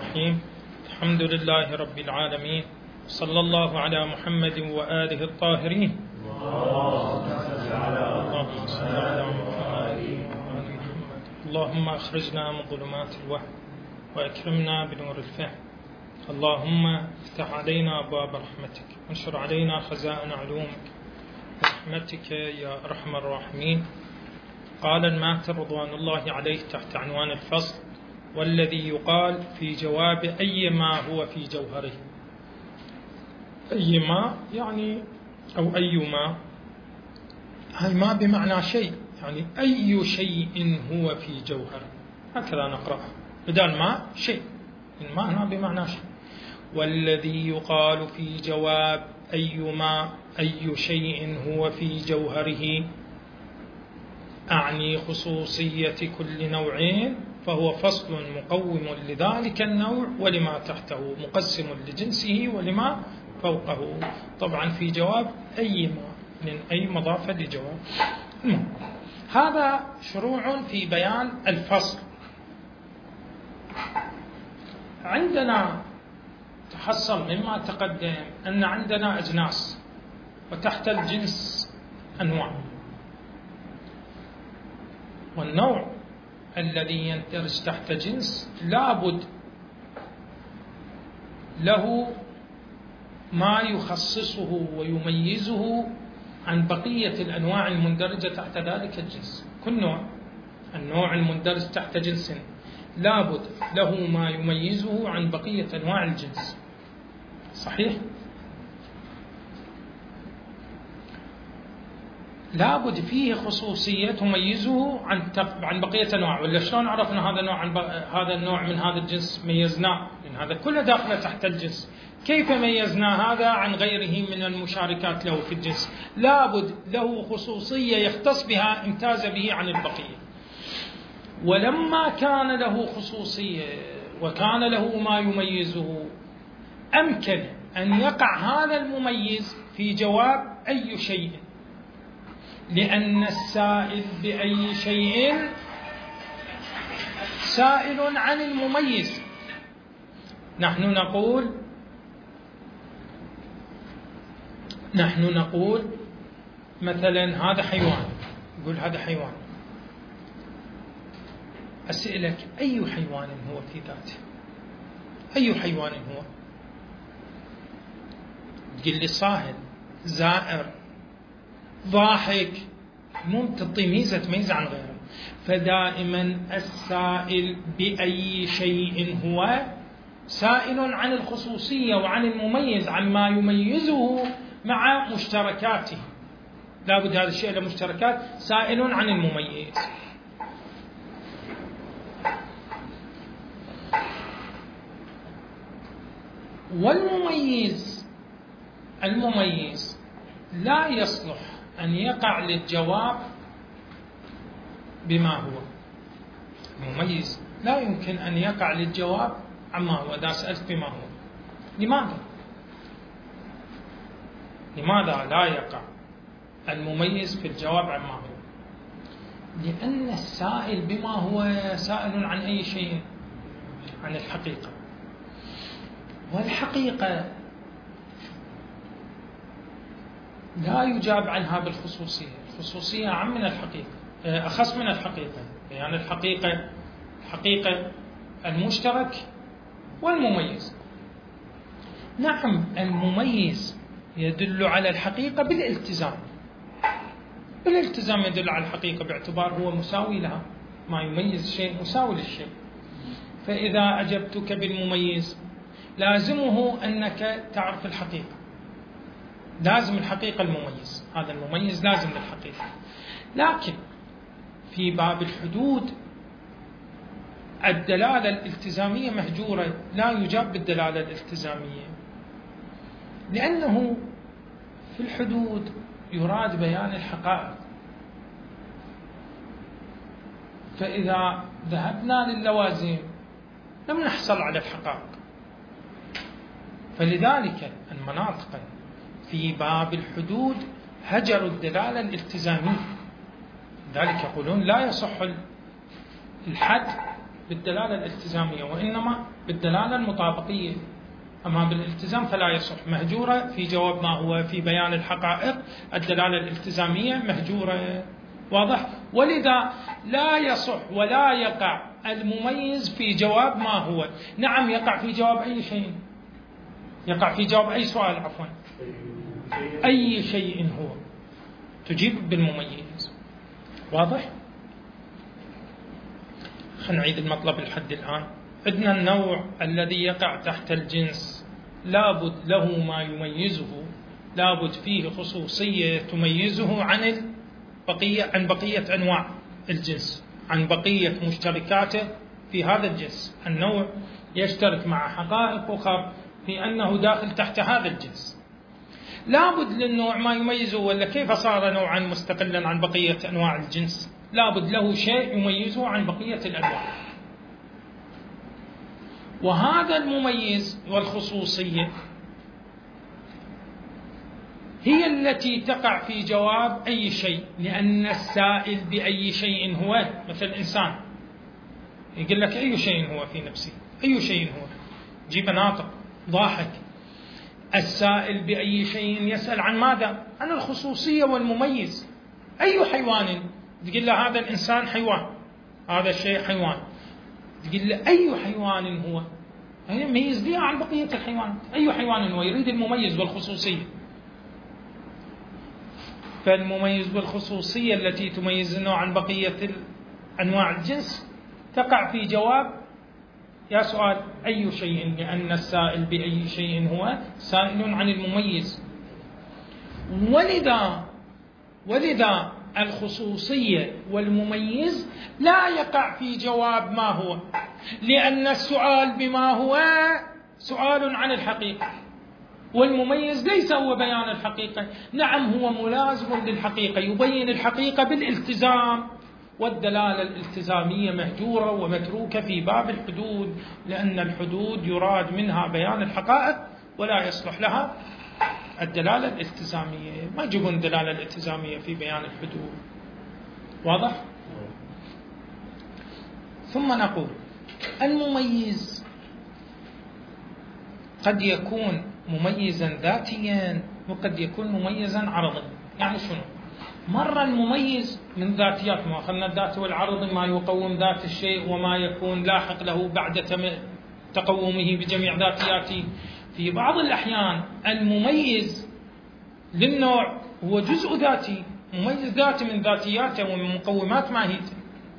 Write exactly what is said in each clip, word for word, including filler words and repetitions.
الرحيم. الحمد لله رب العالمين، صلى الله على محمد وآله الطاهرين. اللهم صل على محمد. اللهم أخرجنا من ظلمات الوهم وأكرمنا بنور الفهم. اللهم افتح علينا أبواب رحمتك وانشر علينا خزائن علومك برحمتك يا أرحم الراحمين. قال الماتر رضوان الله عليه تحت عنوان الفصل: والذي يقال في جواب أي ما هو في جوهره. أي ما يعني أو أي ما، هاي ما بمعنى شيء، يعني أي شيء هو في جوهره، هكذا نقرأها، بدل ما شيء، ما هنا بمعنى شيء. والذي يقال في جواب أي ما أي شيء هو في جوهره، أعني خصوصية كل نوعين، فهو فصل مقوم لذلك النوع ولما تحته، مقسم لجنسه ولما فوقه. طبعا في جواب أي ما، من أي مضافة لجواب. هذا شروع في بيان الفصل. عندنا تحصل مما تقدم أن عندنا أجناس، وتحت الجنس أنواع، والنوع الذي يندرج تحت جنس لابد له ما يخصصه ويميزه عن بقية الأنواع المندرجة تحت ذلك الجنس. كل نوع، النوع المندرج تحت جنس لابد له ما يميزه عن بقية أنواع الجنس، صحيح؟ لابد فيه خصوصية تميزه عن عن بقية أنواع. ولا شلون عرفنا هذا النوع عن هذا النوع من هذا الجنس؟ ميزناه، لأن هذا كله داخل تحت الجنس. كيف ميزنا هذا عن غيره من المشاركات له في الجنس؟ لابد له خصوصية يختص بها امتاز به عن البقية. ولما كان له خصوصية وكان له ما يميزه، أمكن أن يقع هذا المميز في جواب أي شيء، لأن السائل بأي شيء سائل عن المميز. نحن نقول نحن نقول مثلا هذا حيوان، نقول هذا حيوان، أسألك أي حيوان هو في ذاته؟ أي حيوان هو؟ تقول لي صاهل، زائر، ضاحك، ممكن تعطي ميزة تميز عن غيره. فدائما السائل بأي شيء هو سائل عن الخصوصية وعن المميز، عن ما يميزه مع مشتركاته. لابد هذا الشيء له مشتركات، سائل عن المميز. والمميز المميز لا يصلح أن يقع للجواب بما هو. المميز لا يمكن أن يقع للجواب عما هو. إذا سألت بما هو، لماذا؟ لماذا لا يقع المميز في الجواب عما هو؟ لأن السائل بما هو سائل عن أي شيء؟ عن الحقيقة. والحقيقة لا يجاب عنها بالخصوصية. الخصوصية أعم من الحقيقة، أخص من الحقيقة. يعني الحقيقة الحقيقة المشترك والمميز. نعم، المميز يدل على الحقيقة بالالتزام. بالالتزام يدل على الحقيقة باعتبار هو مساوي لها، ما يميز الشيء مساوي للشيء. فإذا أجبتك بالمميز لازمه أنك تعرف الحقيقة. لازم الحقيقة المميز، هذا المميز لازم للحقيقة. لكن في باب الحدود الدلالة الالتزامية مهجورة، لا يجاب بالدلالة الالتزامية، لأنه في الحدود يراد بيان الحقائق. فإذا ذهبنا للوازم لم نحصل على الحقائق. فلذلك المناطق في باب الحدود هجروا الدلالة الالتزامية، لذلك يقولون لا يصح الحد بالدلالة الالتزامية، وإنما بالدلالة المطابقية. أما بالالتزام فلا يصح، مهجورة في جواب ما هو، في بيان الحقائق الدلالة الالتزامية مهجورة. واضح؟ ولذا لا يصح ولا يقع المميز في جواب ما هو. نعم يقع في جواب أي شيء، يقع في جواب أي سؤال، عفوا أي شيء هو تجيب بالمميز. واضح؟ خلينا نعيد المطلب لحد الآن. عندنا النوع الذي يقع تحت الجنس لابد له ما يميزه، لابد فيه خصوصية تميزه عن البقية، عن بقية أنواع الجنس، عن بقية مشتركاته في هذا الجنس. النوع يشترك مع حقائق أخرى في أنه داخل تحت هذا الجنس. لابد للنوع ما يميزه، ولا كيف صار نوعا مستقلا عن بقية أنواع الجنس؟ لابد له شيء يميزه عن بقية الأنواع. وهذا المميز والخصوصية هي التي تقع في جواب أي شيء، لأن السائل بأي شيء هو، مثل الإنسان يقول لك أي شيء هو في نفسه، أي شيء هو، جيب ناطق ضاحك. السائل بأي شيء يسأل عن ماذا؟ عن الخصوصية والمميز. أي حيوان، تقول له هذا الإنسان حيوان، هذا الشيء حيوان، تقول له أي حيوان هو، يعني يميز لي عن بقية الحيوان، أي حيوان هو، يريد المميز والخصوصية. فالمميز والخصوصية التي تميز النوع عن بقية أنواع الجنس تقع في جواب يا سؤال أي شيء، لأن السائل بأي شيء هو سائل عن المميز. ولذا ولذا الخصوصية والمميز لا يقع في جواب ما هو، لأن السؤال بما هو سؤال عن الحقيقة، والمميز ليس هو بيان الحقيقة. نعم هو ملازم للحقيقة، يبين الحقيقة بالالتزام، والدلالة الالتزامية مهجورة ومتروكة في باب الحدود، لأن الحدود يراد منها بيان الحقائق ولا يصلح لها الدلالة الالتزامية. ما يجيبون الدلالة الالتزامية في بيان الحدود. واضح؟ ثم نقول المميز قد يكون مميزا ذاتيا وقد يكون مميزا عرضيا. يعني شنو؟ مرة المميز من ذاتيات، ما أخذنا الذات والعرض، ما يقوم ذات الشيء وما يكون لاحق له بعد تقومه بجميع ذاتياته. في بعض الأحيان المميز للنوع هو جزء ذاتي، مميز ذاتي من ذاتياته ومن مقومات ماهيته،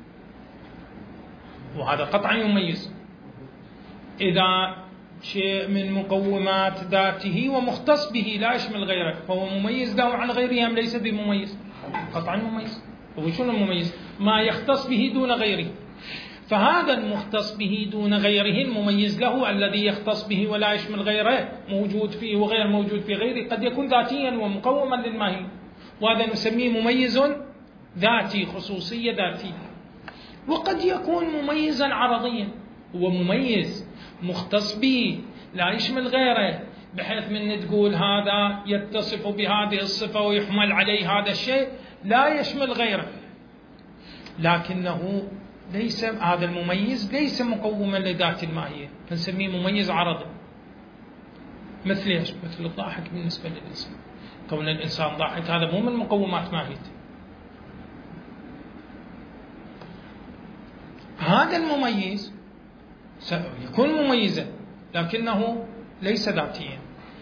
وهذا قطعا يميز. إذا شيء من مقومات ذاته ومختص به لا يشمل غيره، فهو مميز له عن غيره أم ليس بمميز؟ قطعا مميز. وشو المميز؟ ما يختص به دون غيره. فهذا المختص به دون غيره المميز له الذي يختص به ولا يشمل غيره موجود فيه وغير موجود في غيره قد يكون ذاتيا ومقوما للماهي، وهذا نسميه مميز ذاتي، خصوصية ذاتية. وقد يكون مميزا عرضيا، هو مميز مختص به لا يشمل غيره، بحيث من تقول هذا يتصف بهذه الصفة ويحمل عليه هذا الشيء لا يشمل غيره، لكنه ليس هذا المميز ليس مقوما لذات الماهية، فنسميه مميز عرضي. مثل ايش؟ مثل الضاحك بالنسبة للإنسان، كون الإنسان ضاحك هذا مو من مقومات ماهيته. هذا المميز يكون مميزا لكنه ليس ذاتيا.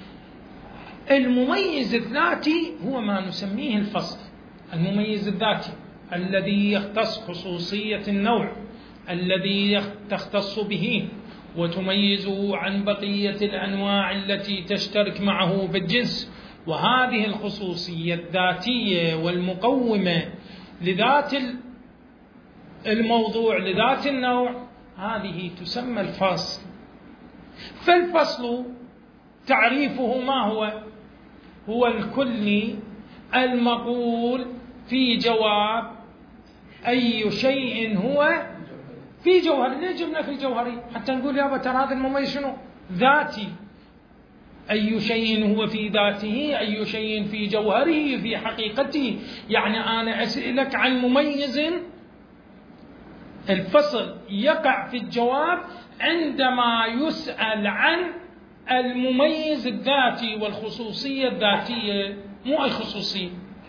المميز الذاتي هو ما نسميه الفصل. المميز الذاتي الذي يختص خصوصية النوع الذي تختص به وتميزه عن بقية الأنواع التي تشترك معه بالجنس، وهذه الخصوصية الذاتية والمقومة لذات الموضوع لذات النوع هذه تسمى الفصل. فالفصل تعريفه ما هو؟ هو الكلي المقول في جواب أي شيء هو في جوهر. ليه جبنا في جوهري؟ حتى نقول يا ترى هذا المميز شنو؟ ذاتي. أي شيء هو في ذاته، أي شيء في جوهره في حقيقته. يعني أنا أسألك عن مميز الفصل يقع في الجواب عندما يسأل عن المميز الذاتي والخصوصية الذاتية، مو أي خصوصية.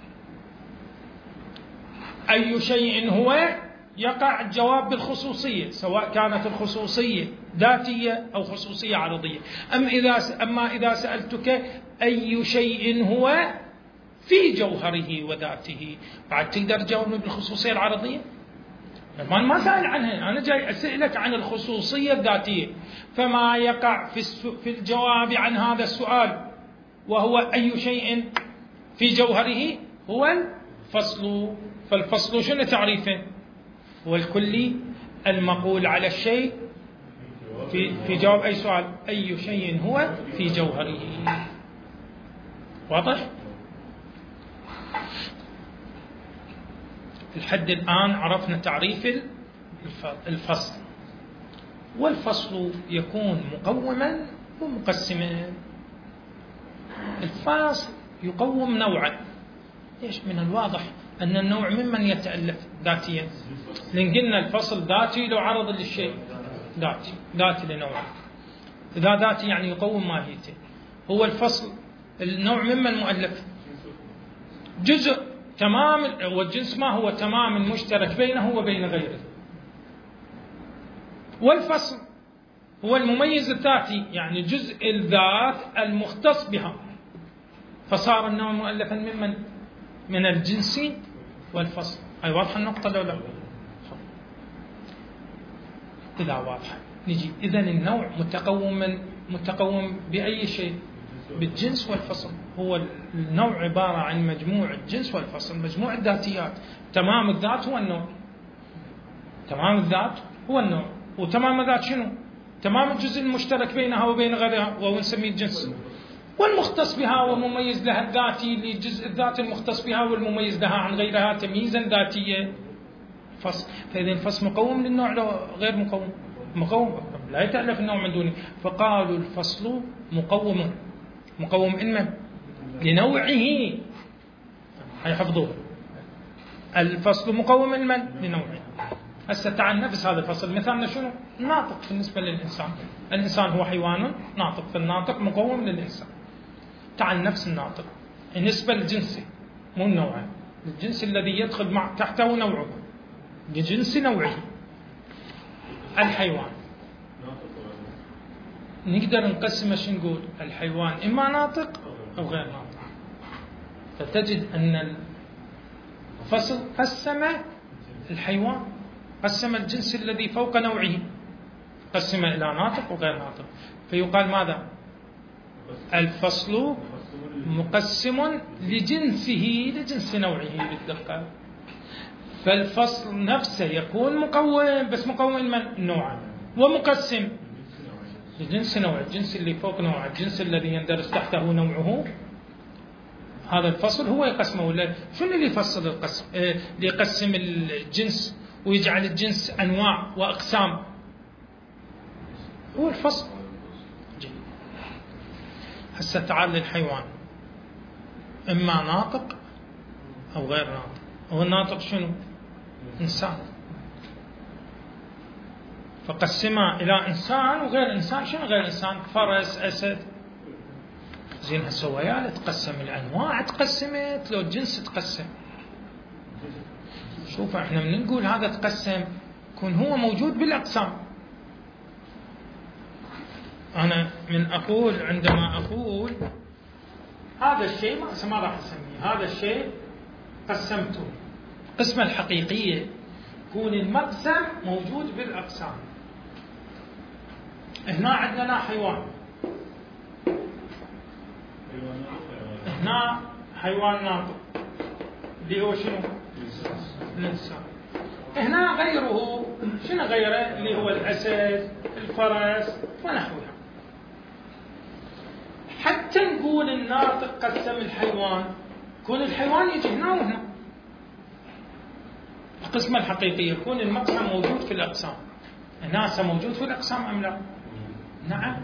أي شيء هو يقع الجواب بالخصوصية، سواء كانت الخصوصية ذاتية أو خصوصية عرضية. أما إذا أما إذا سألتك أي شيء هو في جوهره وذاته، بعد تقدر تجاوبني بالخصوصية العرضية؟ ما ما سأل عنها، أنا جاي أسألك عن الخصوصية الذاتية. فما يقع في في الجواب عن هذا السؤال وهو أي شيء في جوهره هو الفصل. فالفصل شنو تعريفه؟ هو الكلي المقول على الشيء في في جواب أي سؤال، أي شيء هو في جوهره. واضح؟ لحد الآن عرفنا تعريف الفصل. والفصل يكون مقوما ومقسما. الفصل يقوم نوعا. ليش؟ من الواضح أن النوع ممن يتألف ذاتيا، لأن قلنا الفصل ذاتي لو عرض للشيء ذاتي، ذاتي لنوعه. إذا ذاتي يعني يقوم ماهيته. هو الفصل النوع ممن مؤلف، جزء تمام، والجنس ما هو تمام مشترك بينه وبين غيره. والفصل هو المميز الذاتي، يعني جزء الذات المختص بها، فصار النوع مؤلفا ممن من الجنس والفصل. هاي واضحة النقطة لو لا؟ إذا واضحة نجي. إذن النوع متقوم متقوم بأي شيء؟ بالجنس والفصل. هو النوع عبارة عن مجموع الجنس والفصل، مجموع الذاتيات. تمام الذات هو النوع، تمام الذات هو النوع. وتمام الذات شنو؟ تمام الجزء المشترك بينها وبين غيرها، وهو نسميه الجنس. والمختص بها والمميز لها الذاتي لجزء الذات المختص بها والمميز لها عن غيرها تمييزا ذاتيا فصل. فإذا الفصل مقوم للنوع لو غير مقوم؟ مقوم، لا يتألف النوع من دونه. فقالوا الفصل مقوم. مقوم إنما لنوعه، هيحفظوه. الفصل مقوم إنما لنوعه. هسه تعال نفس هذا الفصل. مثالنا شنو؟ الناطق بالنسبة للإنسان. الإنسان هو حيوان ناطق، فالناطق مقوم للإنسان. تعال نفس الناطق بالنسبة للجنس، مو النوع، الجنس الذي يدخل مع تحته نوعه، لجنس نوعه. الحيوان نقدر نقسمه، شو نقول؟ الحيوان إما ناطق أو غير ناطق. فتجد أن الفصل قسم الحيوان، قسم الجنس الذي فوق نوعه، قسم إلى ناطق وغير ناطق. فيقال ماذا؟ الفصل مقسم لجنسه، لجنس نوعه بالدقة. فالفصل نفسه يكون مقوم، بس مقوم من نوعا، ومقسم لجنس نوع، الجنس اللي فوق نوع، الجنس الذي يندرس تحته نوعه. هذا الفصل هو يقسمه. ولا شنو اللي يفصل القسم؟ اللي يقسم الجنس ويجعل الجنس أنواع وأقسام، هو الفصل. هسه تعال للحيوان، إما ناطق أو غير ناطق. هو الناطق شنو؟ إنسان. فقسمها إلى إنسان وغير إنسان. شنو غير إنسان؟ فرس، أسد. زين هسه وياله تقسم الأنواع، تقسمت لو الجنس تقسم. شوف احنا من نقول هذا تقسم يكون هو موجود بالأقسام. أنا من أقول عندما أقول هذا الشيء ما ما راح أسميه هذا الشيء قسمته، القسمة الحقيقية يكون المقسم موجود بالأقسام. هنا عندنا حيوان، هنا حيوان ناطق اللي هو شنو؟ الإنسان. هنا غيره، شنو غيره؟ اللي هو الأسد، الفرس ونحوها. حتى نقول الناطق قسم الحيوان، يكون الحيوان يجي هنا وهنا. القسمة الحقيقية يكون المقسم موجود في الأقسام. هنا موجود في الأقسام أم لا؟ نعم.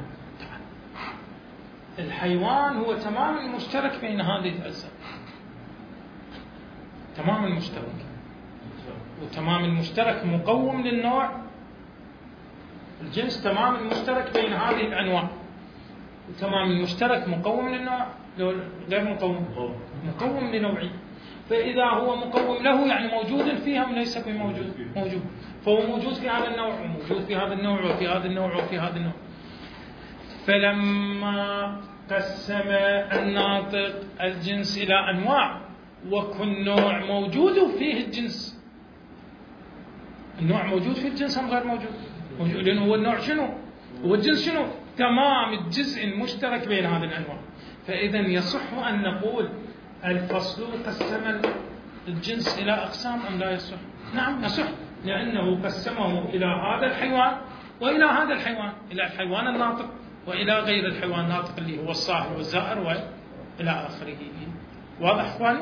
الحيوان هو تمام المشترك بين هذه الأجزاء، تمام المشترك. وتمام المشترك مقوم للنوع، الجنس تمام المشترك بين هذه الأنواع، وتمام المشترك مقوم للنوع غير مقوم مقوم لنوعي. فإذا هو مقوم له يعني موجود فيها وليس بموجود موجود، فهو موجود في هذا النوع وموجود في هذا النوع وفي هذا النوع وفي هذا النوع. فلما قسم الناطق الجنس إلى أنواع، وكل نوع موجود فيه الجنس، النوع موجود فيه الجنس أم غير موجود؟ موجود، لأنه هو النوع شنو؟ هو الجنس شنو؟ تمام الجزء المشترك بين هذه الأنواع. فإذا يصح أن نقول الفصل قسم الجنس إلى أقسام أم لا يصح؟ نعم يصح، لأنه قسمه إلى هذا الحيوان وإلى هذا الحيوان، إلى الحيوان الناطق وإلى غير الحيوان الناطق اللي هو الصاحب والزائر وإلى آخره. واضح إخواني؟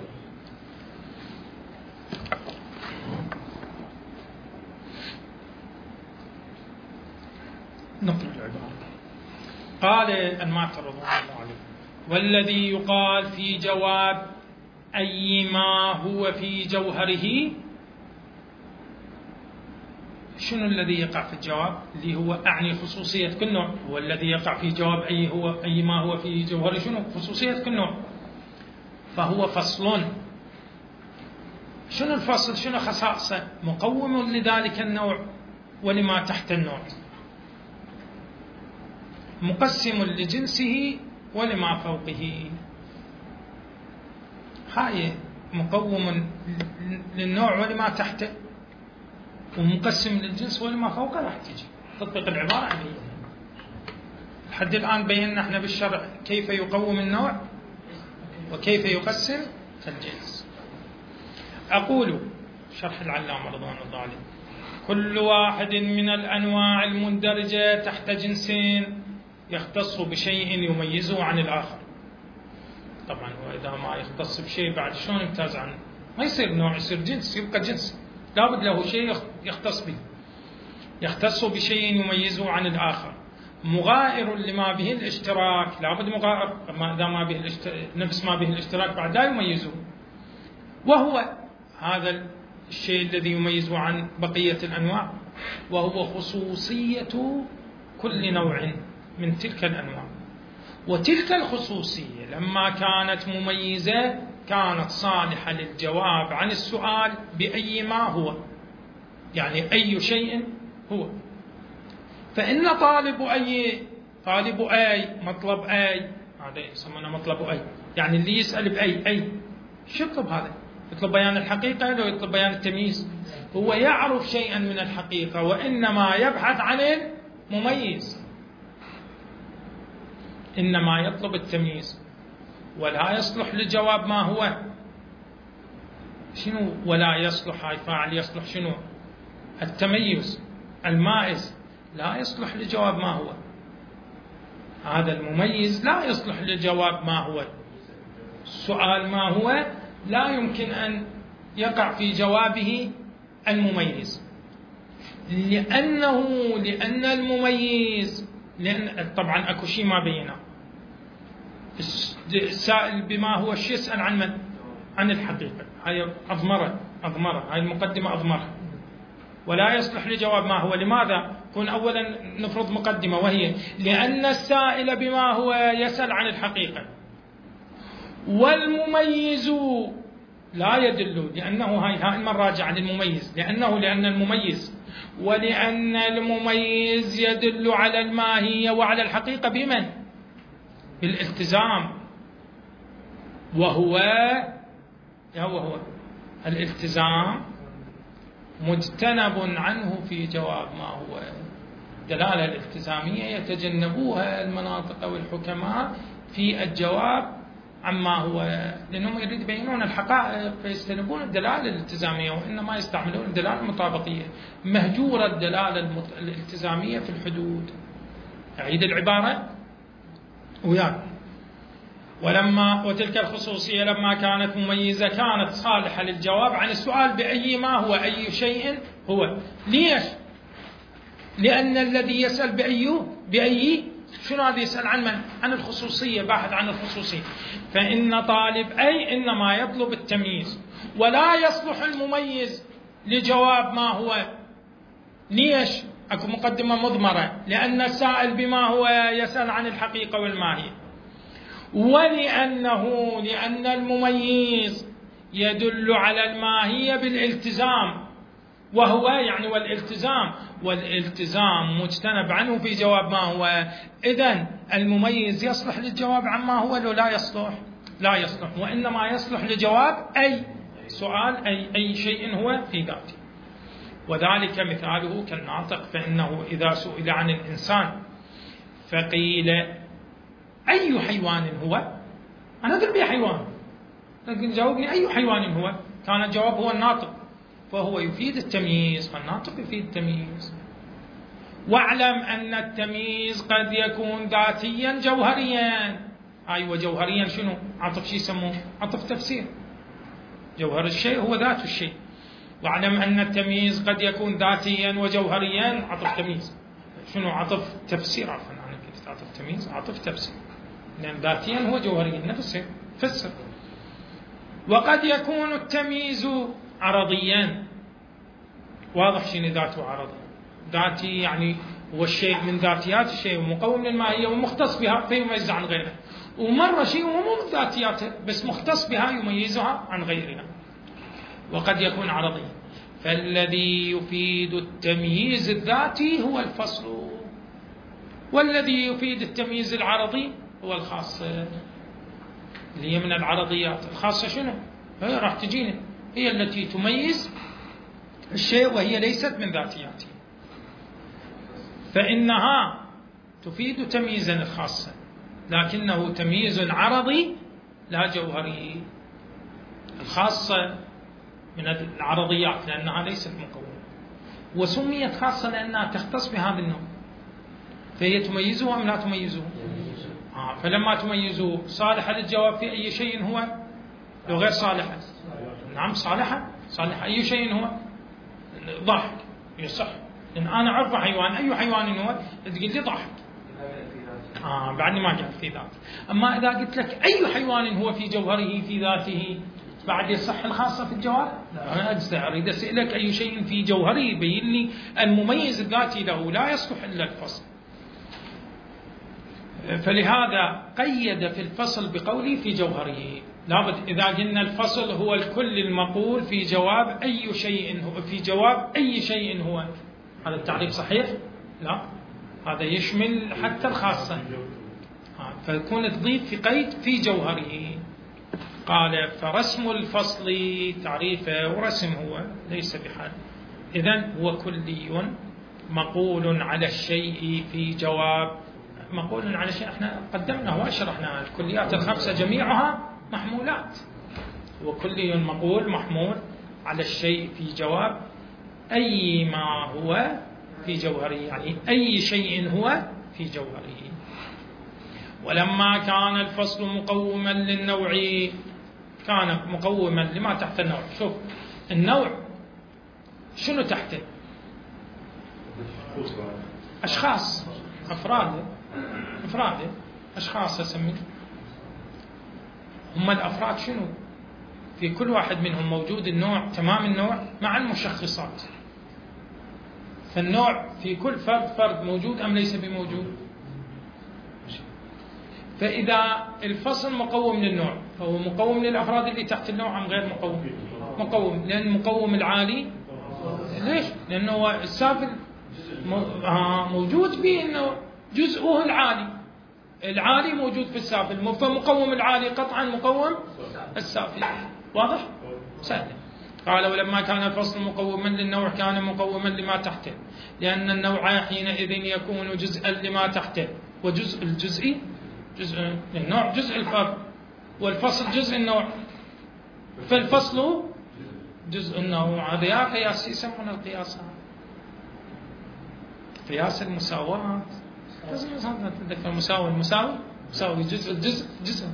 نقل العبارة. قال المعترض رضي الله عنه: والذي يقال في جواب أي ما هو في جوهره. شنو الذي يقع في الجواب؟ اللي هو أعني خصوصية كل نوع. هو الذي يقع في جواب أي هو أي ما هو في جوهره شنو؟ خصوصية كل نوع. فهو فصل. شنو الفصل؟ شنو خصائصه؟ مقوم لذلك النوع ولما تحت النوع، مقسم لجنسه ولما فوقه. هاي مقوم للنوع ولما تحته، ومقسم للجنس ولما فوقه. راح تجي تطبيق العبارة عليه. لحد الآن بينا احنا بالشرع كيف يقوم النوع وكيف يقسم الجنس. أقول شرح العلامة رضوان الله عليه: كل واحد من الأنواع المندرجة تحت جنسين يختص بشيء يميزه عن الآخر. طبعا وإذا ما يختص بشيء بعد شلون يمتاز عنه؟ ما يصير نوع، يصير جنس، يبقى جنس، لابد له شيء يختص به. يختص بشيء يميزه عن الآخر، مغائر لما به الاشتراك، لابد مغائر، إذا ما به نفس ما به الاشتراك بعد لا يميزه. وهو هذا الشيء الذي يميزه عن بقية الأنواع، وهو خصوصية كل نوع من تلك الأنواع. وتلك الخصوصية لما كانت مميزة كانت صالحة للجواب عن السؤال بأي ما هو، يعني أي شيء هو. فإن طالب أي طالب أي مطلب أي، هذا يسمونه مطلب أي، يعني اللي يسأل بأي أي شو يطلب؟ هذا يطلب بيان الحقيقة لو يطلب بيان التمييز؟ هو يعرف شيئا من الحقيقة وإنما يبحث عن المميز، إنما يطلب التمييز. ولا يصلح للجواب ما هو شنو؟ ولا يصلح، هاي فاعل يصلح شنو؟ التميز المائز، لا يصلح لجواب ما هو. هذا المميز لا يصلح لجواب ما هو. السؤال ما هو لا يمكن أن يقع في جوابه المميز، لأنه لأن المميز، لأن طبعا أكو شيء ما بينه. السائل بما هو الشيء يسأل عن من؟ عن الحقيقة. هاي أضمرة أضمرة هاي المقدمة أضمرة، ولا يصلح لجواب ما هو. لماذا؟ كون أولا نفرض مقدمة، وهي لأن السائل بما هو يسأل عن الحقيقة، والمميز لا يدل، لأنه هاي هاي المراجع عن المميز، لأنه لأن المميز ولأن المميز يدل على الماهية وعلى الحقيقة بمن؟ بالالتزام، وهو هو هو الالتزام مجتنب عنه في جواب ما هو. الدلالة الالتزامية يتجنبوها المناطق والحكماء في الجواب عما هو، لأنهم يريد يبينون الحقائق فيستنبون الدلالة الالتزامية، وإنما يستعملون الدلالة المطابقية. مهجورة الدلالة الالتزامية في الحدود. أعيد العبارة وياك: ولما وتلك الخصوصية لما كانت مميزة كانت صالحة للجواب عن السؤال بأي ما هو أي شيء هو. ليش؟ لأن الذي يسأل بأي بأي شنو هذا؟ يسأل عن من؟ عن الخصوصية، باحث عن الخصوصية. فإن طالب أي إنما يطلب التمييز، ولا يصلح المميز لجواب ما هو. ليش؟ أكو مقدمة مضمرة، لأن السائل بما هو يسأل عن الحقيقة والماهية، ولأنه لأن المميز يدل على الماهية بالالتزام، وهو يعني والالتزام والالتزام مجتنب عنه في جواب ما هو. إذن المميز يصلح للجواب عما هو لو لا يصلح؟ لا يصلح، وإنما يصلح لجواب أي سؤال أي أي شيء هو في ذاته. وذلك مثاله كالناطق، فإنه إذا سئل عن الإنسان فقيل أي حيوان هو، أنا أدري بأي حيوان، لكن جاوبني أي حيوان هو، كان الجواب هو الناطق، فهو يفيد التمييز، فالناطق يفيد التمييز. واعلم أن التمييز قد يكون ذاتيا جوهريا. أيوة جوهريا شنو؟ عطف شي يسموه؟ عطف تفسير. جوهر الشيء هو ذات الشيء. واعلم أن التمييز قد يكون ذاتيا وجوهريا، عطف تمييز. شنو عطف تفسير؟ عفوا أنا قلت عطف تمييز، عطف تفسير، لأن ذاتيا هو جوهريا نفسه فسر. وقد يكون التمييز عرضيا. واضح شنو ذاته عرضي؟ ذاتي يعني هو الشيء من ذاتيات الشيء ومقوم للماهية ومختص بها فيميز عن غيره، ومرة شيء هو مو من ذاتياته بس مختص بها يميزها عن غيرها. وقد يكون عرضيا، فالذي يفيد التمييز الذاتي هو الفصل، والذي يفيد التمييز العرضي هو الخاصة، اللي هي من العرضيات. الخاصة شنو؟ هي راح تجينا، هي التي تميز الشيء وهي ليست من ذاتياته، فإنها تفيد تمييزا الخاصة، لكنه تمييز عرضي لا جوهري. الخاصة من العرضيات لأنها ليست مقومة، وسميت خاصة لأنها تختص بهذا النوع، فهي تميزه أم لا تميزه؟ آه فلما تميزه صالحة للجواب في أي شيء هو، لو غير صالحة؟ نعم صالحة. صالحة أي شيء هو؟ ضاحك يصح، لأن أنا أعرف حيوان، أي حيوان هو؟ تقول لي ضاحك، آه بعدني ما قلت في ذاته. أما إذا قلت لك أي حيوان هو في جوهره في ذاته، بعد يصح الخاصة في الجواب؟ أنا أجزء أريد أسألك أي شيء في جوهره يبين لي المميز الذاتي له، لا يصلح إلا الفصل. فلهذا قيد في الفصل بقوله في جوهره. لابد إذا قلنا الفصل هو الكل المقول في جواب أي شيء هو، في جواب أي شيء هو، هذا التعريف صحيح؟ لا، هذا يشمل حتى الخاصة، فيكون تضيف في قيد في جوهره. قال فرسم الفصل تعريفه ورسم هو ليس بحال. إذن هو كلي مقول على الشيء في جواب. مقول على شيء احنا قدمنا واشرحنا الكليات الخمسة جميعها محمولات. هو كلي مقول محمول على الشيء في جواب أي ما هو في جوهره، يعني أي شيء هو في جوهره. ولما كان الفصل مقوما للنوع، كان مقوما لما تحت النوع. شوف النوع شنو تحته؟ أشخاص، أفراد، أفراد أشخاص أسميه. هم الأفراد شنو؟ في كل واحد منهم موجود النوع، تمام النوع مع المشخصات. فالنوع في كل فرد فرد موجود أم ليس بموجود؟ فإذا الفصل مقوم للنوع فهو مقوم للأفراد اللي تحت النوع أم غير مقوم؟ مقوم، لأن مقوم العالي ليش؟ لأنه السافل موجود به إنه جزءه العالي، العالي موجود في السافل، فمقوم العالي قطعا مقوم السافل. واضح؟ سهل. قال ولما كان الفصل مقوما للنوع كان مقوما لما تحته، لأن النوع حينئذ يكون جزءا لما تحته، وجزء الجزء جزء النوع جزء الفرد، والفصل جزء النوع، فالفصل جزء النوع. هذا يا قياس يسمونه القياس، قياس المساواة. لازم تتذكر المساوي، المساوي مساوي جزء الجزء جزء.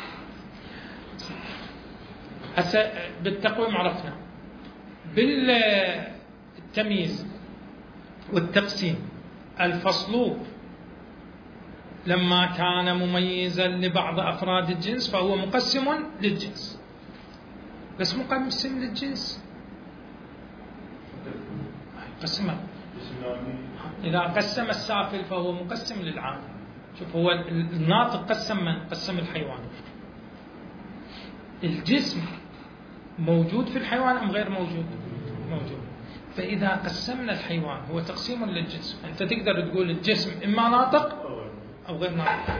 هسه بالتقويم عرفنا، بالتمييز والتقسيم الفصل لما كان مميزا لبعض أفراد الجنس فهو مقسم للجنس، بس مقسم للجنس قسمه. إذا قسم السافل فهو مقسم للعام. شوف، هو الناطق قسم من؟ قسم الحيوان. الجسم موجود في الحيوان أم غير موجود؟ موجود. فإذا قسمنا الحيوان هو تقسيم للجسم. أنت تقدر تقول الجسم إما ناطق أو غير ناطق،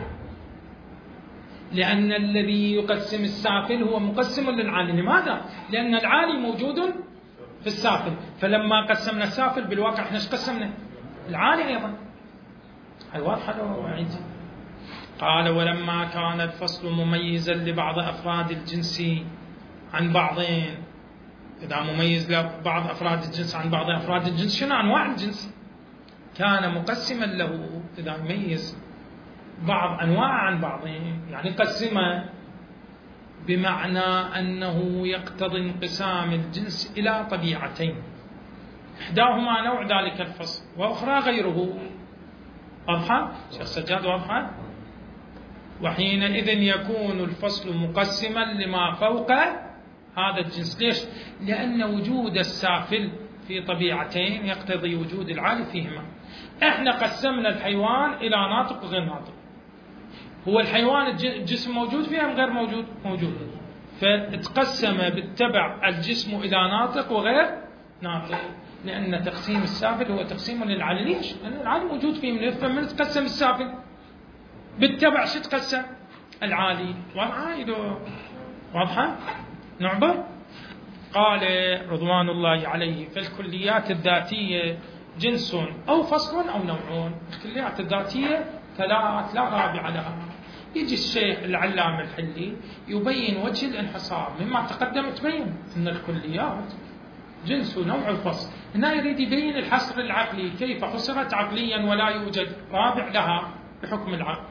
لأن الذي يقسم السافل هو مقسم للعالي. لماذا؟ لأن العالي موجود في السافل، فلما قسمنا السافل بالواقع احنا ايش قسمنا؟ العالي أيضا. هاي واضحة لو أعيد؟ قال: ولما كان الفصل مميزا لبعض أفراد الجنس عن بعضين. إذا مميز لبعض أفراد الجنس عن بعض أفراد الجنس، شنو أنواع الجنس؟ كان مقسما له. إذا يميز بعض أنواع عن بعضين يعني قسمه، بمعنى أنه يقتضي انقسام الجنس إلى طبيعتين، إحداهما نوع ذلك الفصل وأخرى غيره. واضحة؟ شيخ سجاد واضحة؟ وحينئذ يكون الفصل مقسما لما فوق هذا الجنس. ليش؟ لأن وجود السافل في طبيعتين يقتضي وجود العالي فيهما. احنا قسمنا الحيوان إلى ناطق وغير ناطق. هو الحيوان الجسم موجود فيه أم غير موجود؟ موجود. فتقسم بالتبع الجسم إلى ناطق وغير ناطق، لأن تقسيم السافل هو تقسيم للعالي. ليش؟ لأن العالي موجود فيه. من يفهم من تقسم السافل بالتبع شو تقسم؟ العالي. واضحة؟ واضحة؟ نعبر؟ قال رضوان الله عليه: فالكليات الذاتية جنس أو فصل أو نوع. الكليات الذاتية ثلاث لا رابع لها. يجي الشيخ العلامة الحلي يبين وجه الانحصار. مما تقدم تبين أن الكليات جنس ونوع الفصل. هنا يريد يبين الحصر العقلي، كيف حصرت عقليا ولا يوجد رابع لها بحكم العقل.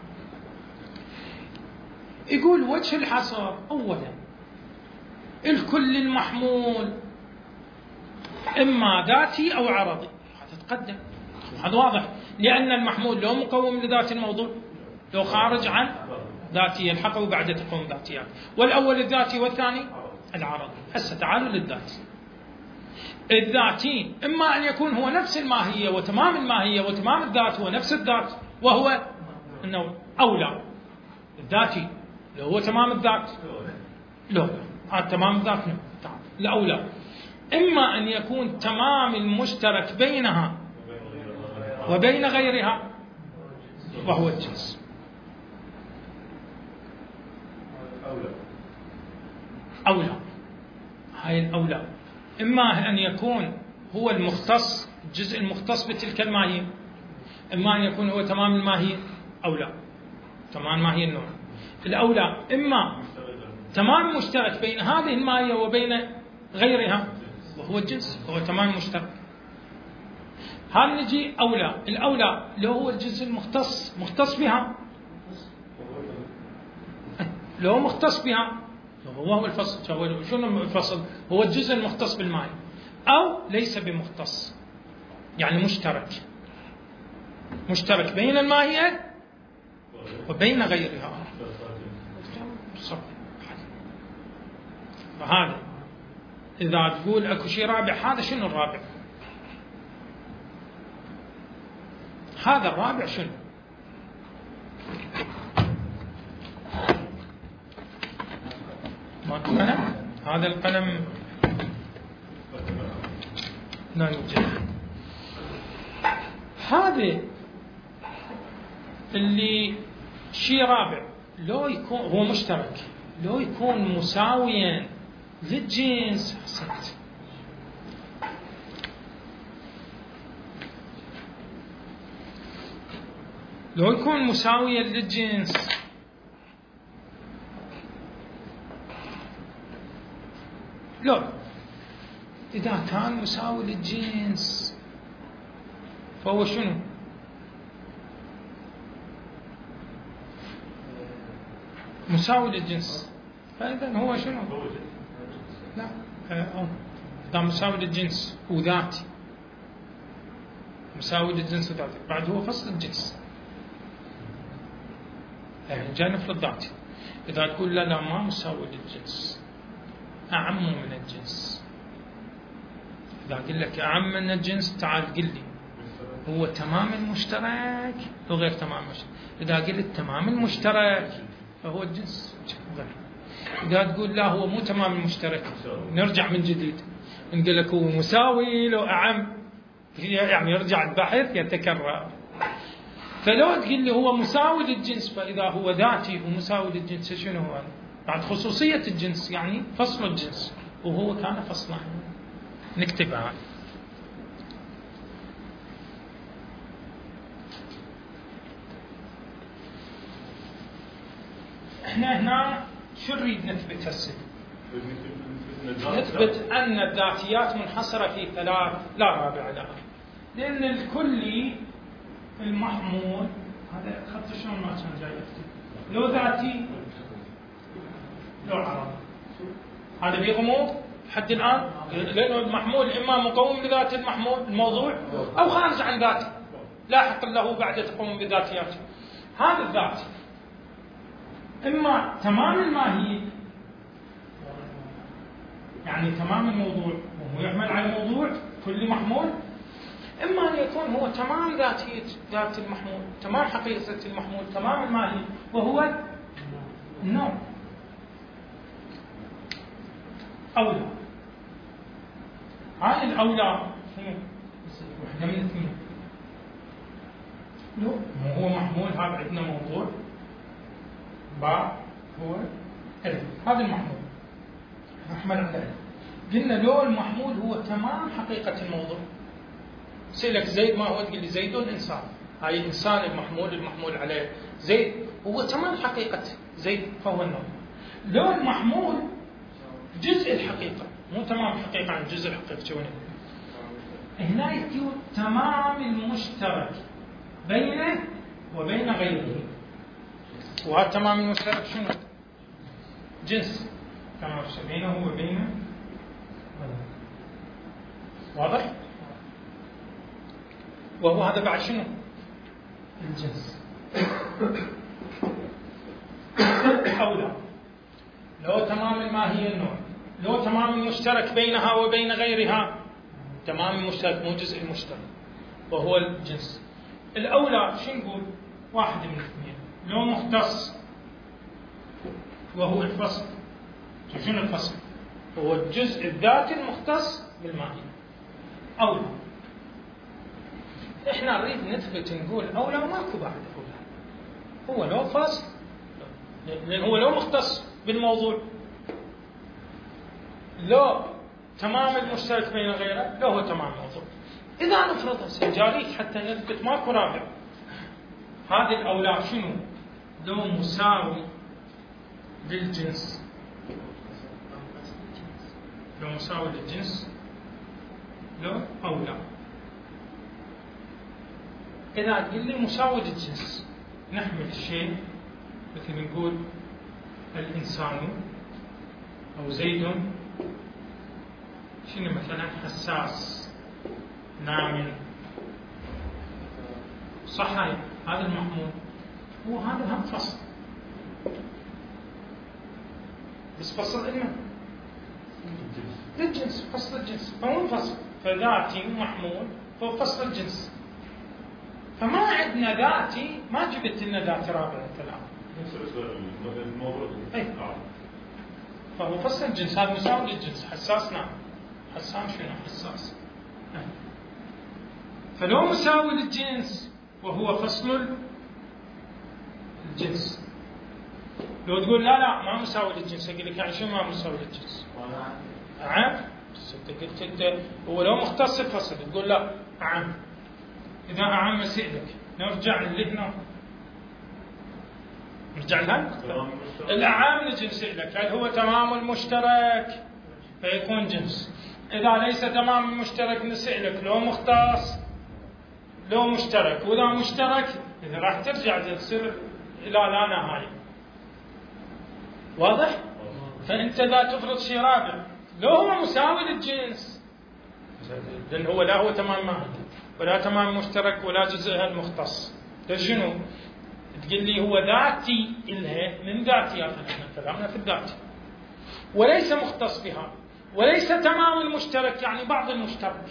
يقول وجه الحصر: أولا الكل المحمول إما ذاتي أو عرضي. هذا تقدم، هذا واضح، لأن المحمول لو مقوم لذات الموضوع، لو خارج عن ذاتي يلحقه بعد تقوم ذاتيات. والأول الذاتي والثاني العرضي. هسه تعالوا للذاتي. الذاتي إما أن يكون هو نفس الماهية وتمام الماهية وتمام الذات هو نفس الذات وهو النوع، أو لا. الذاتي لو هو تمام الذات لا، هذا تمام الذات لا، أو لا. إما أن يكون تمام المشترك بينها وبين غيرها وهو الجنس، أو لا. هاي الأولى. إما أن يكون هو المختص، الجزء المختص بتلك الماهية، إما أن يكون هو تمام الماهية أو لا، تمام ماهية النوع. الأولى إما تمام مشترك بين هذه الماهية وبين غيرها وهو الجنس، هو تمام مشترك. هل نجي أولى؟ الأولى لو هو الجزء المختص مختص بها، لو مختص بها هو هو الفصل. شنو الفصل؟ هو الجزء المختص بالماهية. أو ليس بمختص، يعني مشترك، مشترك بين الماهية وبين غيرها. فهذا إذا تقول أكو شيء رابع، هذا شنو الرابع؟ هذا الرابع شنو؟ ماكو قلم؟ هذا القلم لا يوجد. هذا اللي شيء رابع لو يكون هو مشترك، لو يكون مساويا للجنس. حسنت. لو يكون مساويا للجنس لا، إذا كان مساوي للجنس فهو شنو؟ مساوي للجنس. فإذا هو شنو؟ لا، إذا مساوي للجنس وذاتي، مساوي للجنس وذاتي، بعد هو فصل الجنس. يعني جاي نفرض ذاتي. إذا تقول لا لا ما مساوي للجنس، أعم من الجنس، إذا أقول لك أعم من الجنس تعال قل لي هو تمام المشترك أو غير تمام المشترك. إذا قلت تمام المشترك فهو الجنس غير. إذا تقول لا هو مو تمام المشترك نرجع من جديد نقول لك هو مساوي لو أعم، يعني يرجع البحث يتكرر. فلو تقول لي هو مساوي للجنس فإذا هو ذاتي ومساوي للجنس شنو هو؟ بعد خصوصية الجنس يعني فصل الجنس، وهو كان فصلا نكتبها. احنا هنا شو نريد نثبت هسه؟ نثبت أن الذاتيات منحصرة في ثلاث لا رابع لها، لأن الكلي المحمول هذا خط شلون ما كان جاي يكتب لو ذاتي لو عرض هذا بيغمض حد الآن، لأنه المحمول إما مقوم لذات المحمول الموضوع أو خارج عن ذاته لاحق له بعد تقوم بذاتياته. هذا الذاتي إما تمام الماهية يعني تمام الموضوع وهو يحمل على الموضوع كل محمول، إما أن يكون هو تمام ذاتية ذات المحمول، تمام حقيقة المحمول، تمام الماهية وهو النوع أولى. هاي الأولى وحدة من اثنين، لو هو محمول هذا عندنا موضوع باء هو ألف، هذا المحمول محمل على ألف. قلنا لو المحمول هو تمام حقيقة الموضوع، سألك زيد ما هو؟ تقول لي زيد إنسان، هاي إنسان المحمول المحمول عليه زيد هو تمام حقيقة زيد فهو النوع. لو المحمول جزء الحقيقة مو تمام الحقيقة عن جزء الحقيقة شو هنا يكون تمام المشترك بينه وبين غيره، وهذا تمام المشترك شنو؟ جنس تمام بينه وبين، واضح؟ وهو هذا بعد شنو؟ الجنس. أولى لو تمام الماهية النوع، لو تمام المشترك بينها وبين غيرها، تمام المشترك مو جزء المشترك وهو الجنس. الأولى شو نقول؟ واحد من الاثنين، لو مختص وهو الفصل. شنو الفصل؟ هو الجزء الذاتي المختص بالماهية. أولى احنا نريد نثبت نقول أولى وماكو بعد أولى، هو لو فصل لأن هو لو مختص بالموضوع، لو تمام المشترك بين غيره، لو هو تمام الموضوع. إذا نفرض سجاريك حتى نثبت ماكو رابع، هذه الأولى شنو؟ لو مساوي للجنس، لو مساوي للجنس لو أولى. إذا تقول لي مساوي للجنس نحمل الشيء مثل نقول الإنسان أو زيد شنو مثلا حساس ناعم، صح؟ هاي هذا المحمول هو هذا هم فصل، بس فصل إلنا للجنس، فصل الجنس فمو فصل، فذاتي محمول فهو فصل الجنس. فما عندنا ذاتي، ما جبت لنا ذات رابعة الآن. أي فهو فصل الجنس، هذا مساوي للجنس. حساس نعم، حسان شنو؟ حساس. أي. فلو مساوي للجنس وهو فصل الجنس، لو تقول لا لا ما مساوي للجنس، أقول لك يعني شو ما مساوي للجنس؟ عام. أنت قلت أنت هو لو مختص الفصل، تقول لا عام. إذا أعم مسئلك نرجع لهنا، نرجع لها الأعام نجي نسئلك هل هو تمام المشترك فيكون جنس. إذا ليس تمام المشترك نسئلك لو مختص لو مشترك، وإذا مشترك إذا راح ترجع تصير إلى لا نهاية. واضح؟ فأنت لا تفرض شيء رابع، لو هو مساوي للجنس لأن هو لا هو تمام ماهي ولا تمام مشترك ولا جزءها المختص، فشنو؟ تقول لي هو ذاتي إلها من ذاتياتنا، احنا كلامنا في الذات، وليس مختص بها. وليس تمام المشترك يعني بعض المشترك.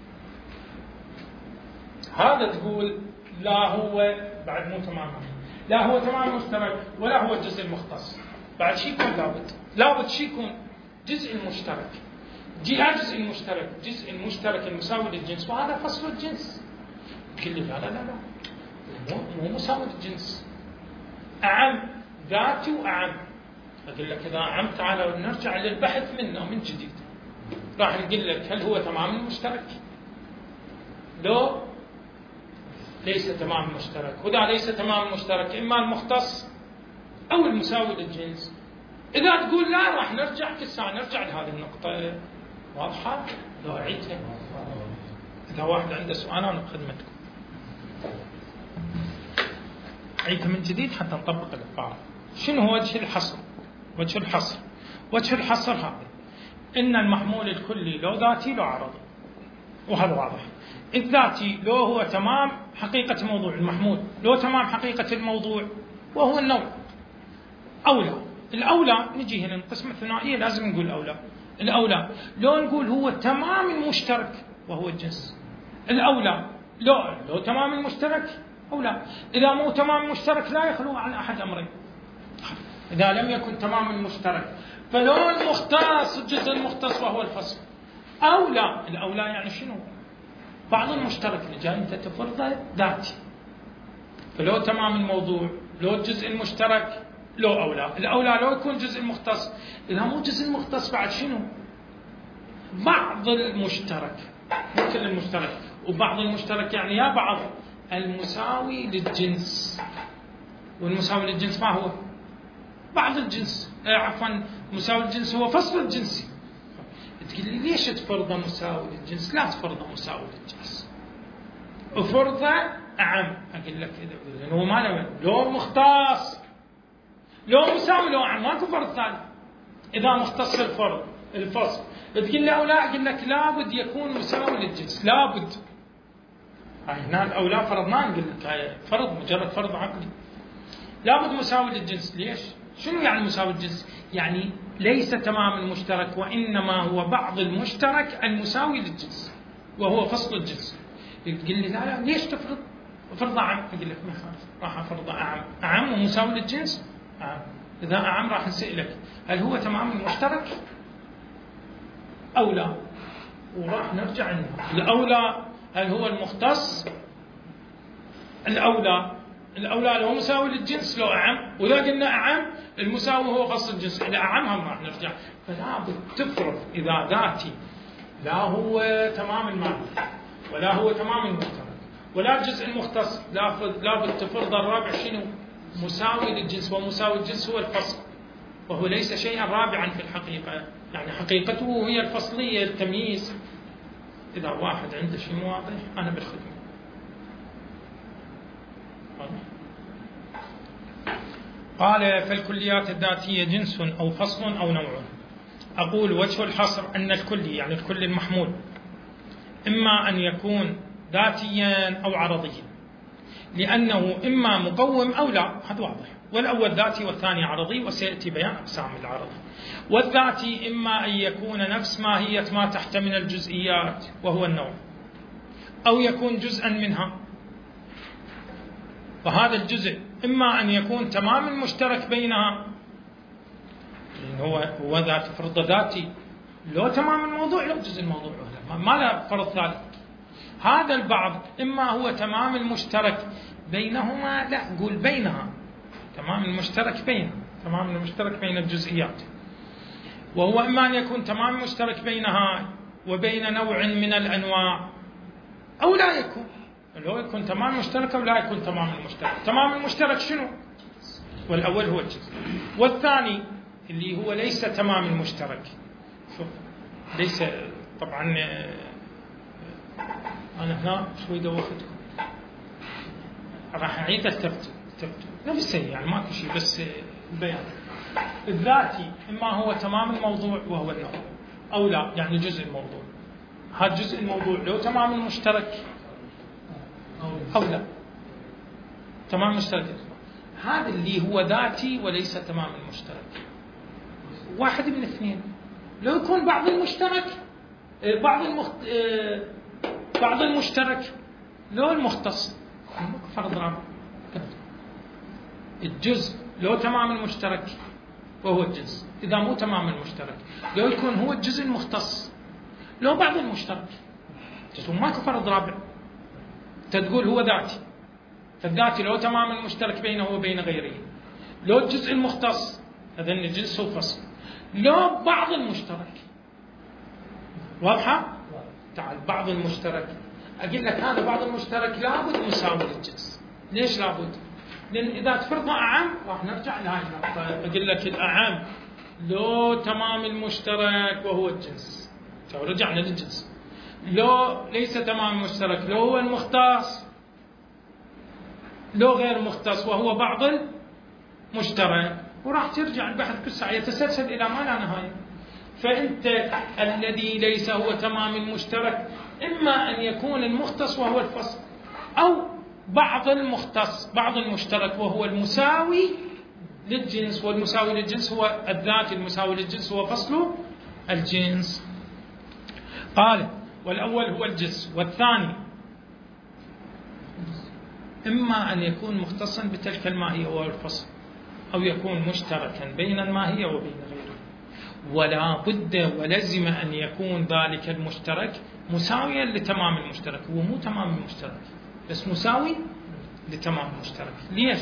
هذا تقول لا هو بعد مو تمام، لا هو تمام المشترك ولا هو الجزء المختص. بعد شي يكون لابد لابد شي يكون جزء المشترك. لا جزء المشترك جزء المشترك المساوي للجنس، وهذا فصل الجنس. تقول لي لا لا لا لا مو, مو مساوي للجنس. أعم ذاتي وأعم. أقول لك إذا أعم تعال نرجع للبحث منه من جديد. راح نقول لك هل هو تمام المشترك؟ لو ليس تمام المشترك، وإذا ليس تمام المشترك إما المختص أو المساوي للجنس. إذا تقول لا راح نرجع كل ساعة نرجع لهذه النقطة. واضحة؟ لو أعيدها. إذا واحد عنده سؤال أنا بخدمتكم. أعيدها من جديد حتى نطبق الإفعال. شنو هو وجه الحصر؟ وجه الحصر وجه الحصر هذا إن المحمول الكلي لو ذاتي لو عرضي، وهذا واضح. الذاتي لو هو تمام حقيقة الموضوع المحمول، لو تمام حقيقة الموضوع وهو النوع. أولى الأولى نجي هنا القسمة الثنائية لازم نقول أولى. الأولى لو نقول هو تمام المشترك وهو الجنس. الأولى لو لو تمام المشترك أو لا. إذا مو تمام المشترك لا يخلو عن أحد أمرين. إذا لم يكن تمام المشترك فلو المختص الجزء المختص وهو الفصل. أو لا. الأولى يعني شنو؟ بعض المشترك اللي جاي أنت تفرضه ذاتي، فلو تمام الموضوع لو الجزء المشترك لو أولى. الأولى لو يكون جزء المختص. إذا مو جزء المختص بعد شنو؟ بعض المشترك، مو كل المشترك. وبعض المشترك يعني يا بعض المساوي للجنس. والمساوي للجنس ما هو؟ بعض الجنس. آه عفوا مساوي للجنس هو فصل الجنسي. تقول لي ليش تفرضه مساوي للجنس؟ لا تفرضه مساوي للجنس، افرضه أعم. أقول لك لأنه هو ما له لو مختص لو مساوي لو أعم، ماكو فرض ثاني. إذا مختص الفرض الفصل تقول لي أو لا، أقول لك لابد يكون مساوي للجنس. لابد هنا أو لا فرضنا، نقول لك هاي فرض مجرد فرض عقلي. لابد مساوي للجنس. ليش؟ شنو يعني مساوي للجنس؟ يعني ليس تمام المشترك وإنما هو بعض المشترك المساوي للجنس وهو فصل الجنس. تقول لي لا لا ليش تفرض؟ فرض أعم. أقول لك ما خالف، راح أفرض أعم. أعم ومساوي للجنس. أعم. إذا أعم راح نسألك هل هو تمام المشترك أو لا؟ وراح نرجع لنا الأولى هل هو المختص؟ الأولى الأولى لو مساوي للجنس لو أعم، وإذا قلنا أعم المساوي هو فصل الجنس. إذا أعم هم راح نرجع. فلا بد تفرض إذا ذاتي لا هو تمام المعنى ولا هو تمام المشترك ولا الجزء المختص، لا بد تفرض الرابع شنو؟ مساوي للجنس. ومساوي الجنس هو الفصل، وهو ليس شيئا رابعا في الحقيقة، يعني حقيقته هي الفصلية التمييز. إذا واحد عنده شيء واضح أنا بالخدمة. قال فالكليات الذاتية جنس أو فصل أو نوع. أقول وجه الحصر أن الكلي يعني الكل المحمول إما أن يكون ذاتيا أو عرضيا، لأنه إما مقوم أو لا، هذا واضح. والأول ذاتي والثاني عرضي، وسيأتي بيان أقسام العرضي. والذاتي إما أن يكون نفس ماهية ما تحت من الجزئيات وهو النوع، أو يكون جزءا منها. وهذا الجزء إما أن يكون تمام المشترك بينها، هو هو ذات فرض ذاتي لو تمام الموضوع لو جزء الموضوع ما له فرض ثالث. هذا البعض إما هو تمام المشترك بينهما، لا قول بينها، تمام المشترك بينها، تمام المشترك بين الجزئيات. وهو إما أن يكون تمام المشترك بينها وبين نوع من الأنواع، أو لا يكون، لو يكون تمام مشترك أو لا يكون تمام المشترك. تمام المشترك شنو؟ والأول هو الجزء، والثاني اللي هو ليس تمام المشترك. شوف ليس طبعا أنا هنا شوي دوختكم، راح أعيد الترتيب نفسه يعني ماكو شيء بس البيان. الذاتي إما هو تمام الموضوع وهو النوع، أو لا يعني جزء الموضوع. هذا جزء الموضوع لو تمام المشترك أو لا تمام المشترك، هذا اللي هو ذاتي وليس تمام المشترك. واحد من اثنين، لو يكون بعض المشترك بعض المخت... بعض المشترك لو المختص فرض رابع. الجزء لو تمام المشترك وهو الجنس، إذا مو تمام المشترك لو يكون هو الجزء المختص لو بعض المشترك، ماكو فرض رابع. تقول هو ذاتي، فالذاتي لو تمام المشترك بينه وبين غيره، لو الجزء المختص هذا الجنس هو فصل، لو بعض المشترك. واضحة؟ تعال بعض المشترك، أقول لك هذا بعض المشترك لابد مساوي للجنس. ليش لابد؟ لأن إذا تفرض أعم راح نرجع لهاي النقطة. أقول لك الأعم لو تمام المشترك وهو الجنس، رجعنا للجنس. لو ليس تمام المشترك لو هو المختص، لو غير مختص وهو بعض المشترك، وراح ترجع البحث كل ساعة يتسلسل إلى ما لا نهاية. فأنت الذي ليس هو تمام المشترك إما أن يكون المختص وهو الفصل، أو بعض المختص بعض المشترك وهو المساوي للجنس، والمساوي للجنس هو الذات، المساوي للجنس هو فصل الجنس. قال والأول هو الجنس، والثاني إما أن يكون مختصا بتلك الماهية وهو الفصل، أو يكون مشتركا بين الماهية وبين غيره. ولا بد ولزم أن يكون ذلك المشترك مساويا لتمام المشترك. هو مو تمام المشترك بس مساوي لتمام المشترك. ليش؟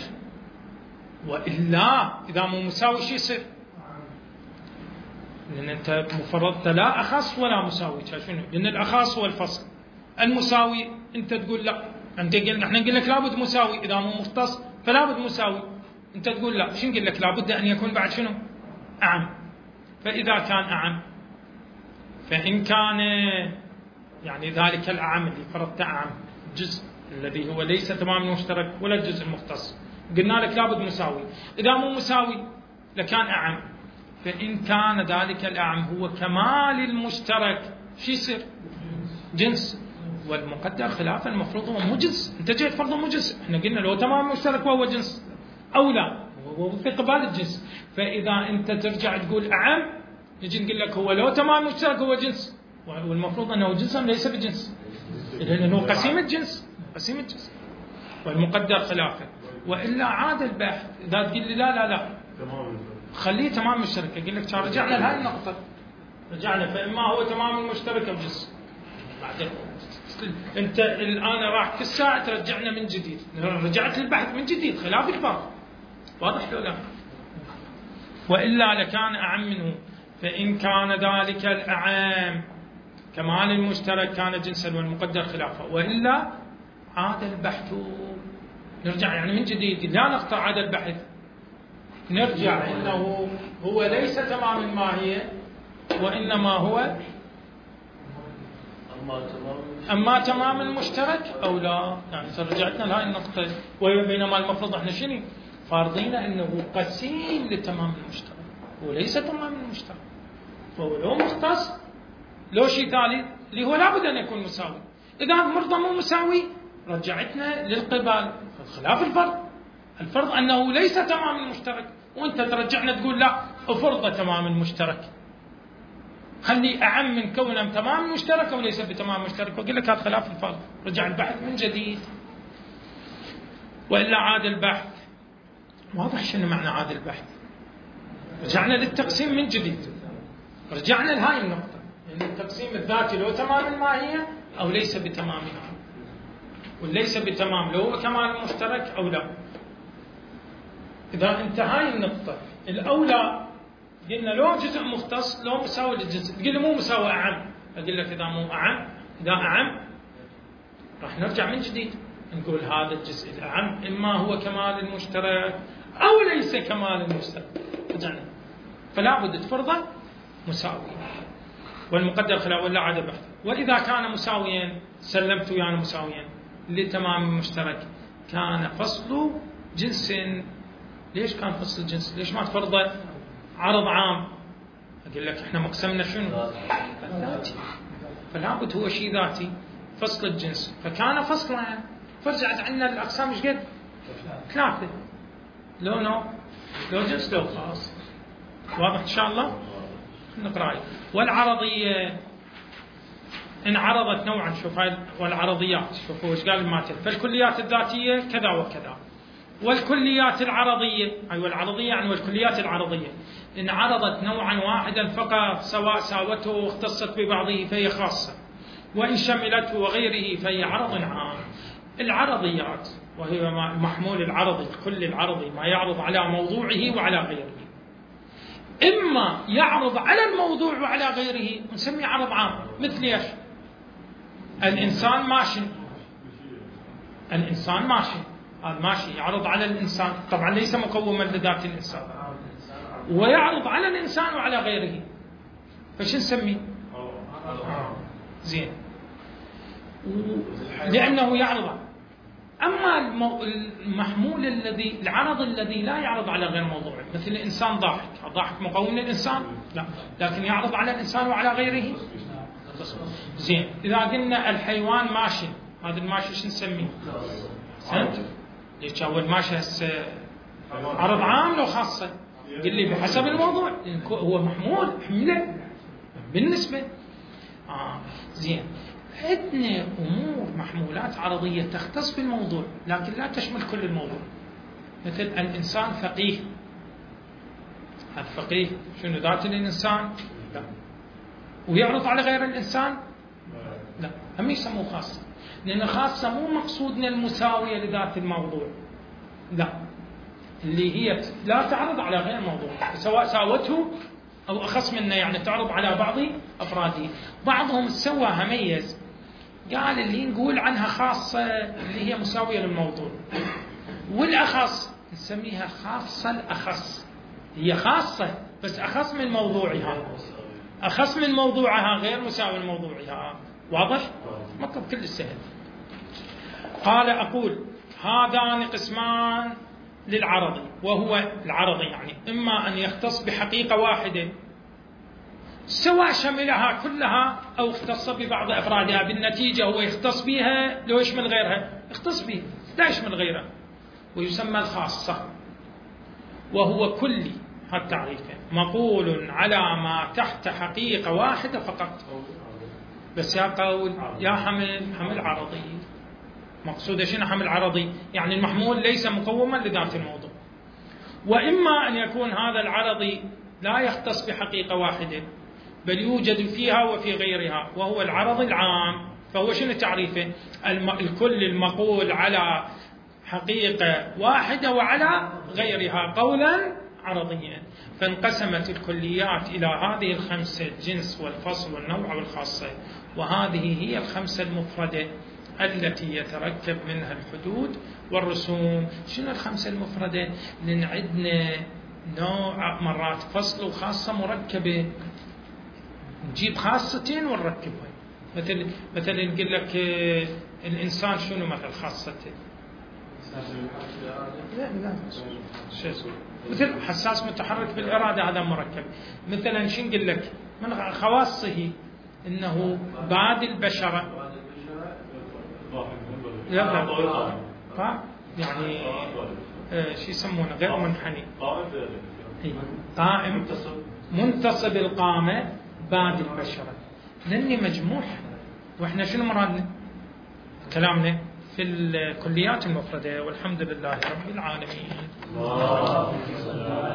وإلا إذا مو مساوي شو يصير؟ لأن أنت مفرضت لا أخص ولا مساوي. شنو؟ لأن الأخص هو الفصل، المساوي أنت تقول لا، أنت قل نحن نقول لك لابد مساوي، إذا مو مختص فلابد مساوي. أنت تقول لا، شو نقول لك؟ لابد أن يكون بعد شنو؟ أعم. فإذا كان أعم، فإن كان يعني ذلك الأعم اللي فرضت أعم جزء الذي هو ليس تمام المشترك ولا الجزء المختص، قلنا لك لابد مساوي. إذا مو مساوي لكان أعم، فإن كان ذلك الأعم هو كمال المشترك شو يصير؟ جنس. والمقدر خلاف المفروض هو مو جنس. أنت جيت فرضه مو جنس، إحنا قلنا لو تمام المشترك وهو جنس أو لا، هو في قبال الجنس. فإذا أنت ترجع تقول أعم، نجي نقول لك هو لو تمام المشترك هو جنس، والمفروض أنه جنس ليس بجنس، لأنه قسيم الجنس قسيم الجنس. والمقدر خلافه. وإلا عاد البحث. إذا تقول لي لا لا لا خليه تمام المشترك، أقول لك رجعنا لهذه النقطة، رجعنا فإما هو تمام المشترك أو جنس. بعدين أنت الآن راح كل ساعة ترجعنا من جديد، رجعت البحث من جديد خلاف الفرق. واضح ولا لا؟ وإلا لكان أعم منه. فإن كان ذلك الأعم كمال المشترك كان جنسا والمقدر خلافه. وإلا عاد البحث، نرجع يعني من جديد، لا نقطع عاد البحث، نرجع إنه هو ليس تمام الماهية وإنما هو أما تمام المشترك أو لا. يعني رجعتنا لهذه النقطة. وبينما المفروض احنا شنو فارضين انه قسيم لتمام المشترك وليس تمام المشترك. فهو لو مختص لو شيء ثالث اللي هو لابد ان يكون مساوي. اذا مرضى مو مساوي رجعتنا للقبال خلاف الفرض. الفرض انه ليس تمام المشترك، وانت ترجعنا تقول لا افرض تمام المشترك، خلي اعم من كونه تمام المشترك وليس بتمام المشترك. واقول لك هذا خلاف الفرض، رجع البحث من جديد. والا عاد البحث. واضح شنو معنى عاد البحث؟ رجعنا للتقسيم من جديد، رجعنا لهاي النقطة، يعني التقسيم الذاتي لو تمام الماهية أو ليس بتمامها، وليس بتمام لو هو كمال المشترك أو لا. إذا انت هاي النقطة الأولى قلنا لو جزء مختص لو مساوي للجزء، تقول لي مو مساوي أعم، أقول لك إذا مو أعم، إذا أعم راح نرجع من جديد نقول هذا الجزء الأعم إما هو كمال المشترك أو ليس كمال المشترك. رجعنا فلا بد تفرضه مساوي، والمقدر خلاف ولا عاد بحث. وإذا كان مساويا سلمت يعني مساويا لتمام المشترك كان فصل جنس. ليش كان فصل جنس؟ ليش ما تفرضه عرض عام؟ أقول لك إحنا مقسمنا شنو؟ ذاتي، فلا بد هو شيء ذاتي فصل الجنس، فكان فصلا. فرجعت عندنا الأقسام إيش قد؟ ثلاثة، لو نوع لو جنس لو خاص. واضح إن شاء الله؟ نقرأ. والعرضية إن عرضت نوعا، شوف هاي والعرضيات، شوفوا ايش قال الماتن، فالكليات الذاتية كذا وكذا، والكليات العرضية، أيوة العرضية يعني والكليات العرضية إن عرضت نوعا واحدا فقط سواء ساوته واختصت ببعضه فهي خاصة، وإن شملته وغيره فهي عرض عام. العرضيات وهي المحمول العرضي، كل العرضي ما يعرض على موضوعه وعلى غيره، إما يعرض على الموضوع وعلى غيره نسميه عرض عام. مثل ايش؟ الإنسان ماشي، الإنسان ماشي، هذا ماشي يعرض على الإنسان، طبعا ليس مقوما لذات الإنسان، ويعرض على الإنسان وعلى غيره، فش نسميه؟ زين، لأنه يعرض. أما المحمول الذي العرض الذي لا يعرض على غير موضوعه، مثل الإنسان ضاحك، الضاحك مقوم للإنسان؟ لا، لكن يعرض على الإنسان وعلى غيره. زين، إذا قلنا الحيوان ماشي، هذا الماشي شو نسميه؟ سنت؟ ليش هو الماشي هسه عرض عام لو خاصة؟ قل لي بحسب الموضوع، هو محمول حمله بالنسبة. آه زين، عندنا أمور محمولات عرضية تختص بالموضوع لكن لا تشمل كل الموضوع. مثل الإنسان فقيه، هذا فقيه شنو ذات الإنسان؟ لا. ويعرض على غير الإنسان؟ لا، هم يسموه خاصة، لأن خاصة مو مقصودنا المساوية لذات الموضوع، لا، اللي هي لا تعرض على غير الموضوع سواء ساوته أو أخص منه، يعني تعرض على بعض أفراده. بعضهم سواها ميز، قال اللي نقول عنها خاصة اللي هي مساوية للموضوع، والأخص نسميها خاصة الأخص، هي خاصة بس أخص من موضوعها، أخص من موضوعها غير مساوي لموضوعها. واضح؟ مطلب كل السهل. قال أقول هذان قسمان للعرضي، وهو العرضي يعني إما أن يختص بحقيقة واحدة سواء شملها كلها أو اختص ببعض أفرادها، بالنتيجة هو يختص بها لو يشمل غيرها يختص بها لا يشمل غيرها، ويسمى الخاصة. وهو كلي، هذا تعريفه، مقول على ما تحت حقيقة واحدة فقط. بس يا قول يا حمل حمل عرضي، مقصود شنو حمل عرضي؟ يعني المحمول ليس مقوما لذات الموضوع. وإما أن يكون هذا العرضي لا يختص بحقيقة واحدة بل يوجد فيها وفي غيرها، وهو العرض العام. فهو شنو تعريفه؟ الكل المقول على حقيقة واحدة وعلى غيرها قولا عرضيا. فانقسمت الكليات إلى هذه الخمسة: الجنس والفصل والنوع والخاصة، وهذه هي الخمسة المفردة التي يتركب منها الحدود والرسوم. شنو الخمسة المفردة؟ لأن عندنا نوع مرات فصل وخاصة مركبة، نجيب خاصتين ونركبها. مثل مثلا نقول لك الإنسان شنو مثل خاصته؟ لا لا مثل حساس متحرك بالإرادة، هذا مركب. مثلا شو نقول لك من خواصه إنه بعد البشرة، لا لا يعني شو يسمونه غير منحني، قائم منتصب القامة بعد البشرة، لأني مجموع. وإحنا شنو مرادنا؟ كلامنا في الكليات المفردة. والحمد لله رب العالمين.